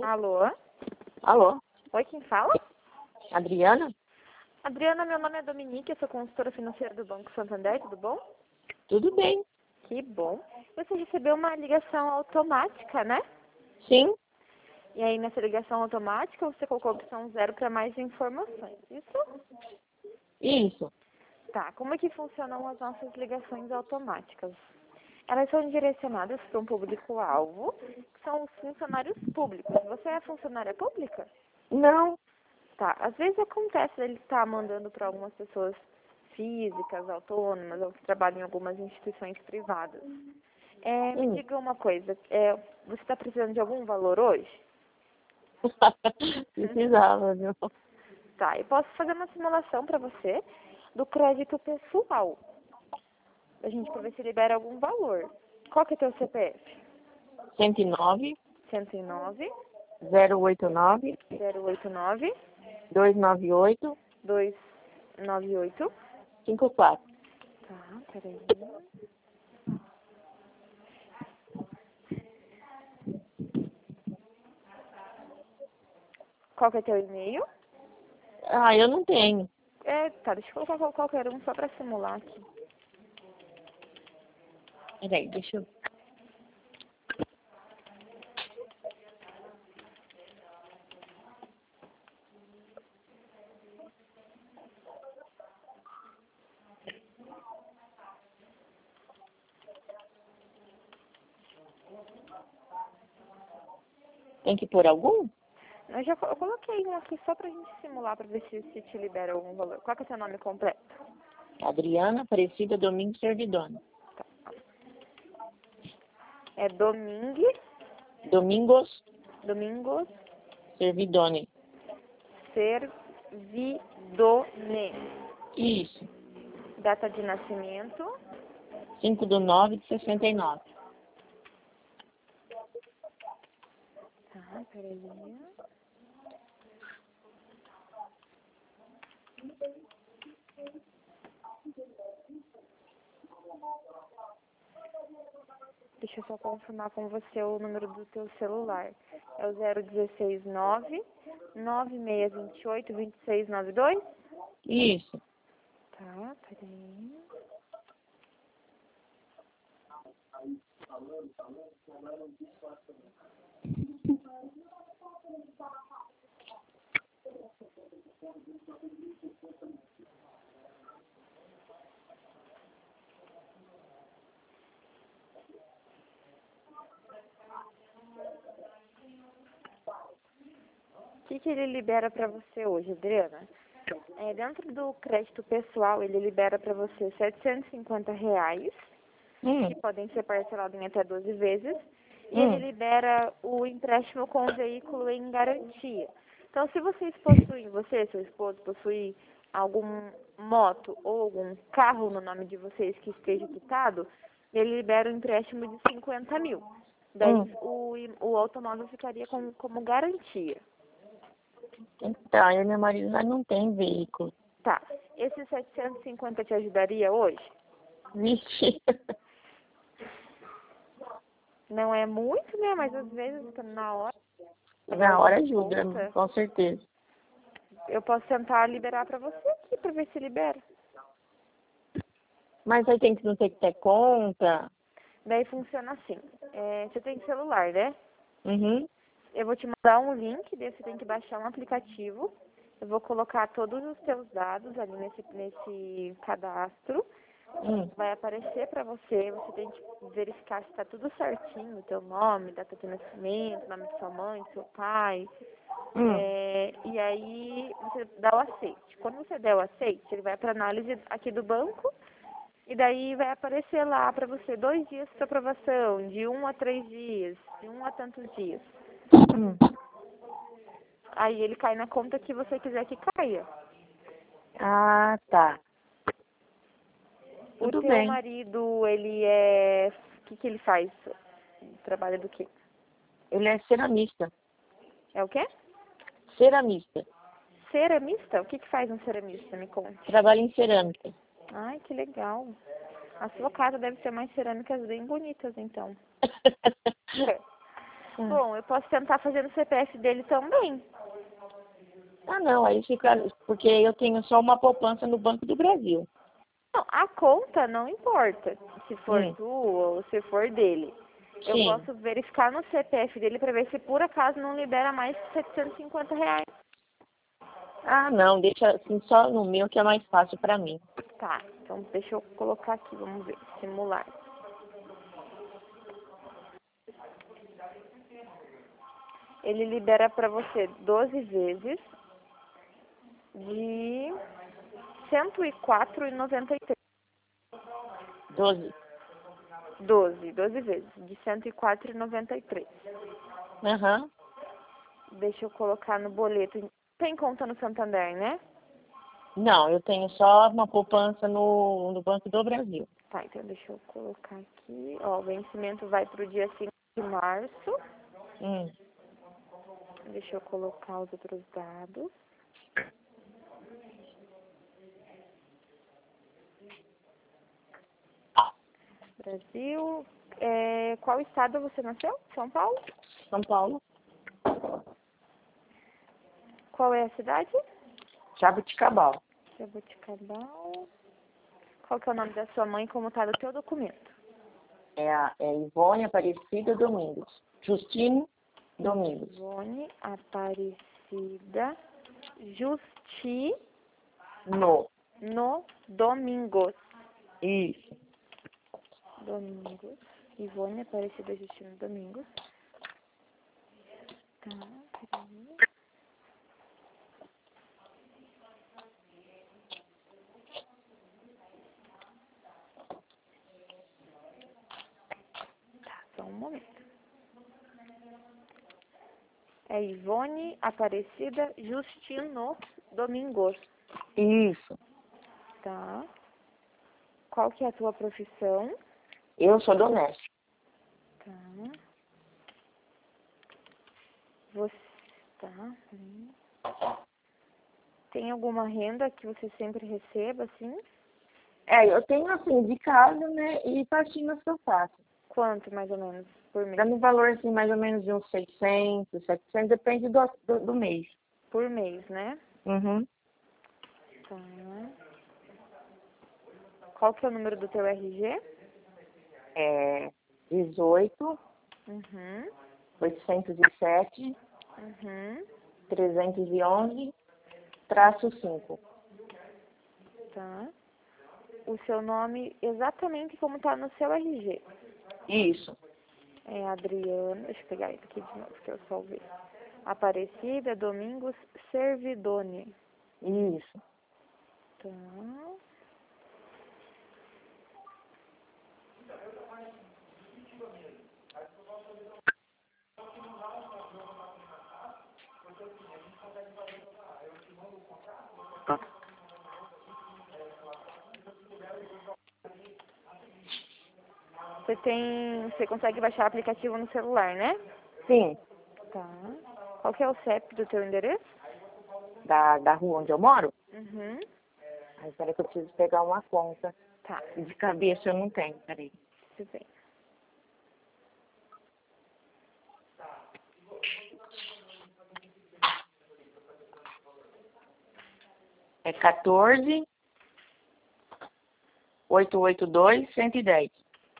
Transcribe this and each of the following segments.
Alô? Alô, Oi, quem fala? Adriana? Adriana, meu nome é Dominique, eu sou consultora financeira do Banco Santander, tudo bom? Tudo bem? Que bom. Você recebeu uma ligação automática, né? Sim, E aí, nessa ligação automática, você colocou a opção 0 para mais informações, isso? isso. Tá, como é que funcionam as nossas ligações automáticas? Elas são direcionadas para um público-alvo, que são os funcionários públicos. Você é funcionária pública? Não, Tá, às vezes acontece ele estar mandando para algumas pessoas físicas, autônomas, ou que trabalham em algumas instituições privadas. Me diga uma coisa, você está precisando de algum valor hoje? precisava, viu? Tá, eu posso fazer uma simulação para você do crédito pessoal. A gente para ver se libera algum valor. Qual que é teu CPF? 109 109 089 089 298 298. 54. Tá, peraí. Qual que é teu e-mail? Ah, eu não tenho. Tá, deixa eu colocar qualquer um só para simular aqui. Peraí, deixa eu... Tem que pôr algum? Eu coloquei um aqui só pra gente simular, pra ver se te libera algum valor. Qual que é o seu nome completo? Adriana Aparecida Domingos Servidone. É Domingos Domingos Servidone. Servidone. Isso. Data de nascimento. 5/9/69. Tá, peraí. Deixa eu só confirmar com você o número do teu celular. É o 0169 9628 2692? Isso. Tá, peraí. O que ele libera para você hoje, Adriana? Dentro do crédito pessoal, ele libera para você R$ 750, que podem ser parcelados em até 12 vezes, e ele libera o empréstimo com o veículo em garantia. Então, se vocês possuem, você e seu esposo possuem algum moto ou algum carro no nome de vocês que esteja quitado, ele libera um empréstimo de 50 mil. Daí o automóvel ficaria como garantia. Então, eu e meu marido nós não tem veículo. Tá. Esse 750 te ajudaria hoje? Vixe. Não é muito, né? Mas às vezes, na hora... Na hora ajuda, com certeza. Eu posso tentar liberar pra você aqui, pra ver se libera. Mas aí tem que não ter que ter conta. Daí funciona assim. Você tem celular, né? Uhum. Eu vou te mandar um link, daí você tem que baixar um aplicativo. Eu vou colocar todos os seus dados ali nesse cadastro. Vai aparecer para você tem que verificar se está tudo certinho, o teu nome, data de nascimento, nome de sua mãe, do seu pai. E aí você dá o aceite. Quando você der o aceite, ele vai para análise aqui do banco e daí vai aparecer lá para você 2 dias para aprovação, de 1 a 3 dias, de 1 a tantos dias. Aí ele cai na conta que você quiser que caia. Ah, tá. O Tudo teu bem. marido, o que ele faz? Trabalha do quê? Ele é ceramista. É o quê? Ceramista. Ceramista? O que faz um ceramista? Me conte. Trabalha em cerâmica. Ai, que legal. A sua casa deve ser mais cerâmicas bem bonitas, então. Bom, eu posso tentar fazer no CPF dele também. Ah, não, aí fica... Porque eu tenho só uma poupança no Banco do Brasil. Não, a conta não importa se for tua ou se for dele. Eu Sim. posso verificar no CPF dele para ver se por acaso não libera mais de R$ 750. Ah, não, deixa assim só no meu que é mais fácil pra mim. Tá, então deixa eu colocar aqui, vamos ver. Simular. Ele libera para você 12 vezes de R$ 104,93. 12. 12 vezes de R$ 104,93. Aham. Deixa eu colocar no boleto. Tem conta no Santander, né? Não, eu tenho só uma poupança no Banco do Brasil. Tá, então deixa eu colocar aqui. Ó, o vencimento vai pro dia 5 de março. Deixa eu colocar os outros dados. Brasil. Qual estado você nasceu? São Paulo? São Paulo. Qual é a cidade? Jabuticabal. Jaboticabal. Qual que é o nome da sua mãe e como tá no teu documento? É Ivone Aparecida Domingos. Justino Domingos. Ivone Aparecida Justino Domingos. Isso. Domingos. Ivone Aparecida Justino Domingos. Tá, peraí. Tá, só um momento. É Ivone Aparecida Justino Domingos. Isso. Tá. Qual que é a tua profissão? Eu sou doméstica. Tá. Você. Tá. Peraí. Tem alguma renda que você sempre receba, assim? Eu tenho assim, de casa, né, e partidas que eu faço. Quanto, mais ou menos, por mês? Dando um valor, assim, mais ou menos de uns 600, 700, depende do mês. Por mês, né? Uhum. Tá. Qual que é o número do teu RG? 18, Uhum. 807, Uhum. 311, traço 5. Tá. O seu nome exatamente como tá no seu RG. Isso. É Adriana. Deixa eu pegar isso aqui de novo, que eu salvei. Aparecida Domingos Servidone. Isso. Tá. Você consegue baixar o aplicativo no celular, né? Sim. Tá. Qual que é o CEP do teu endereço? Da rua onde eu moro? Uhum. Aí, peraí que eu preciso pegar uma conta. Tá. De cabeça eu não tenho, peraí. Tudo bem. É 14 882 110.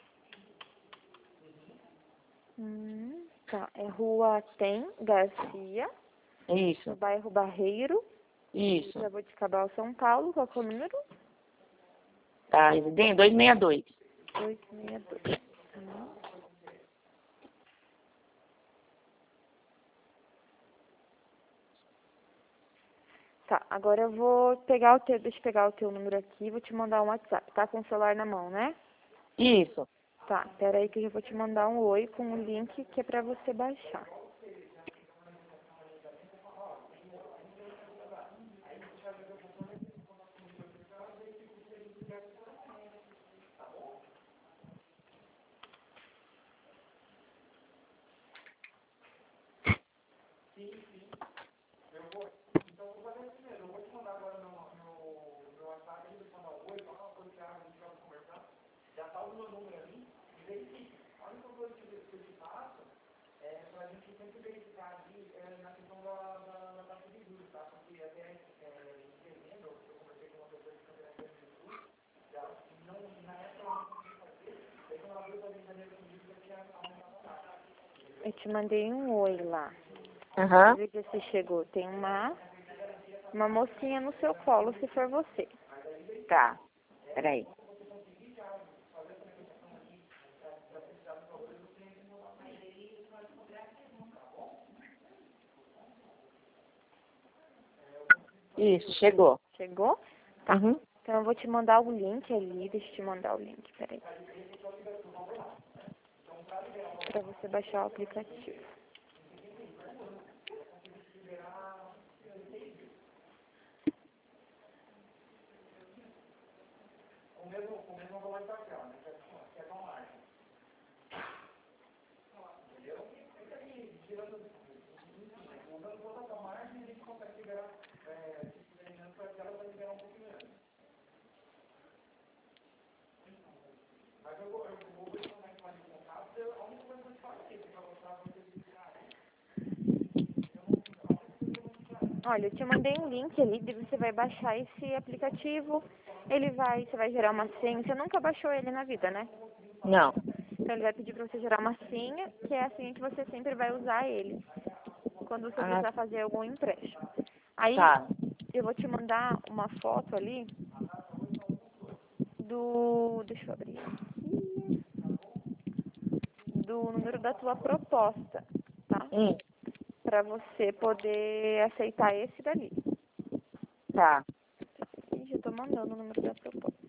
Tá. É Rua Tem Garcia, Isso. no bairro Barreiro, Isso. Jaboticabal, São Paulo. Qual que é o número? Tá, residente 262. 862. Tá, agora eu vou pegar deixa eu pegar o teu número aqui e vou te mandar um WhatsApp. Tá com o celular na mão, né? Isso. Tá, pera aí que eu já vou te mandar um oi com o link que é pra você baixar. Eu te mandei um oi lá. Aham. Veja se chegou. Tem uma mocinha no seu colo, se for você. Tá. Peraí. Isso, chegou. Chegou? Tá. Uhum. Então eu vou te mandar o link ali. Deixa eu te mandar o link, peraí. Pra você baixar o aplicativo. Olha, eu te mandei um link ali, você vai baixar esse aplicativo, você vai gerar uma senha, você nunca baixou ele na vida, né? Não. Então ele vai pedir pra você gerar uma senha, que é a senha que você sempre vai usar ele, quando você precisar fazer algum empréstimo. Aí, Tá. eu vou te mandar uma foto ali deixa eu abrir aqui, do número da tua proposta, tá? Pra você poder aceitar esse dali. Tá. Ih, já tô mandando o número da proposta.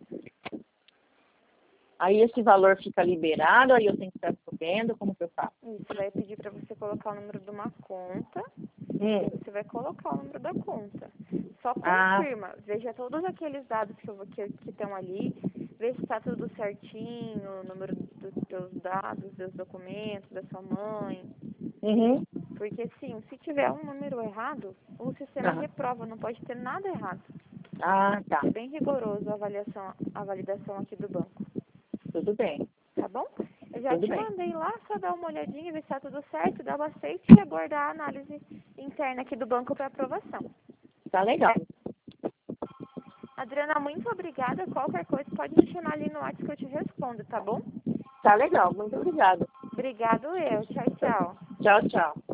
Aí esse valor fica liberado, aí eu tenho que estar sabendo como que eu faço? Isso, vai pedir para você colocar o número de uma conta. Você vai colocar o número da conta. Só confirma, veja todos aqueles dados que estão ali, vê se está tudo certinho, o número dos teus dados, dos documentos, da sua mãe. Uhum. Porque sim, se tiver um número errado, o sistema reprova, não pode ter nada errado. Ah, tá. É bem rigoroso a validação aqui do banco. Tudo bem. Tá bom? Eu já Tudo te bem. mandei lá, só dar uma olhadinha, ver se tá tudo certo, dar o aceite e aguardar a análise interna aqui do banco para aprovação. Tá legal. Adriana, muito obrigada. Qualquer coisa pode me chamar ali no WhatsApp que eu te respondo, tá bom? Tá legal. Muito obrigada. Obrigado eu. Tchau, tchau. Tchau, tchau.